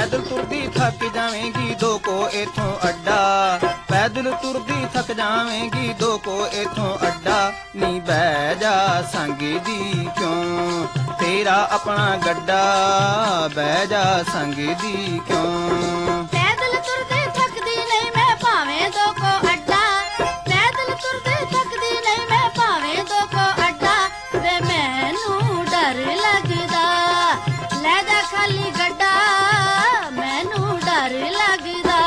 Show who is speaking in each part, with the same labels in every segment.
Speaker 1: पैदल तुरदी थक जावेंगी दो को इथों अड्डा, पैदल तुरदी थक जावेंगी दो को इथों अड्डा। नी बह जा संगी दी क्यों तेरा अपना गड्डा, बह जा संगी दी क्यों।
Speaker 2: पैदल तुरदी थकदी नहीं मैं भावें दो को अड्डा, पैदल तुरदी थकदी नहीं मैं भावें दो को अड्डा। वे मैनू डर लगदा ले जा खाली गड्डा, मैनू डर लगदा।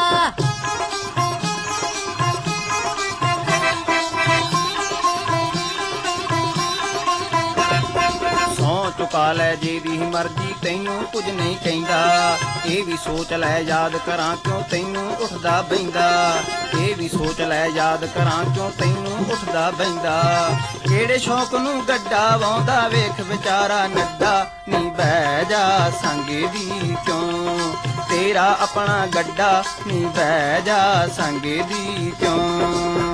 Speaker 1: ਸਹੁੰ ਚੁਕਾ ਲੈ ਜਿਹਦੀ ਮਰਜ਼ੀ ਤੈਨੂੰ ਕੁਝ ਨਹੀਂ ਕਹਿੰਦਾ, ਇਹ ਵੀ ਸੋਚ ਲੈ ਯਾਦ ਕਰਾਂ ਕਿਉਂ ਤੈਨੂੰ ਉੱਠਦਾ ਬਹਿੰਦਾ, ਇਹ ਵੀ ਸੋਚ ਲੈ ਯਾਦ ਕਰਾਂ ਕਿਉਂ ਤੈਨੂੰ ਉੱਠਦਾ ਬਹਿੰਦਾ। ਕਿਹੜੇ ਸ਼ੌਕ ਨੂੰ ਗੱਡਾ ਵਾਉਂਦਾ ਵੇਖ ਵਿਚਾਰਾ ਨੱਡਾ, ਨੀ ਬਹਿ ਜਾ ਸੰਗੇ ਦੀ ਕਿਉਂ ਤੇਰਾ ਆਪਣਾ ਗੱਡਾ, ਨੀ ਬਹਿ ਜਾ ਸੰਗੇ ਦੀ ਕਿਉਂ।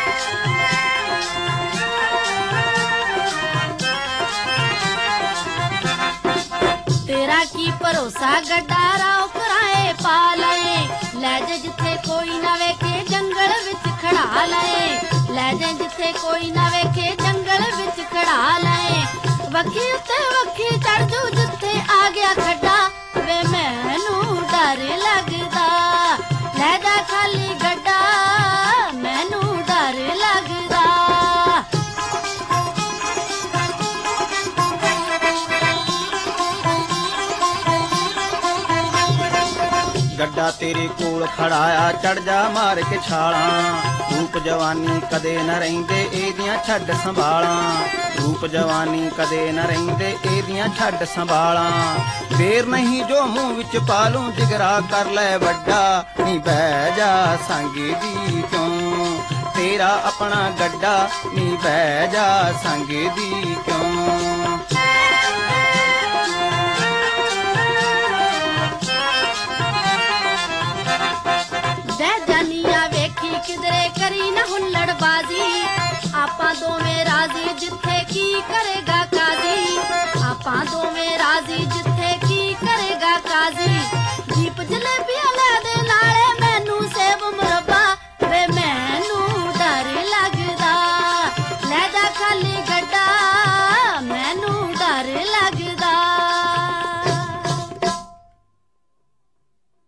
Speaker 2: तेरा की भरोसा गड्डा राव कराए पा लए, ले जा जिथे कोई ना वेखे जंगल विच खड़ा लए, ले जा जिथे कोई ना वेखे जंगल विच खड़ा लए। वखी उत्ते वखी चढ़ जू जिथे आ गया खड्डा, वे मैनू डर लगदा ले जा खाली गड्डा, मैनू डर लगदा।
Speaker 1: ਗੱਡਾ ਤੇਰੇ ਕੋਲ ਖੜਾਇਆ ਚੜ ਜਾ ਮਾਰ ਕੇ ਛਾਲਾਂ, ਰੂਪ ਜਵਾਨੀ ਕਦੇ ਨਾ ਰਹਿੰਦੇ ਇਹਦੀਆਂ ਛੱਡ ਸੰਭਾਲਾਂ, ਰੂਪ ਜਵਾਨੀ ਕਦੇ ਨਾ ਰਹਿੰਦੇ ਇਹਦੀਆਂ ਛੱਡ ਸੰਭਾਲਾਂ। ਫੇਰ ਨਹੀਂ ਜੋ ਮੂੰਹ ਵਿੱਚ ਪਾ ਲੂੰ ਜਿਗਰਾ ਕਰ ਲੈ ਵੱਡਾ, ਨੀ ਬਹਿ ਜਾ ਸੰਗੇ ਦੀ ਕਿਉਂ ਤੇਰਾ ਆਪਣਾ ਗੱਡਾ, ਨੀ ਬਹਿ ਜਾ ਸੰਗੇ ਦੀ ਕਿਉਂ।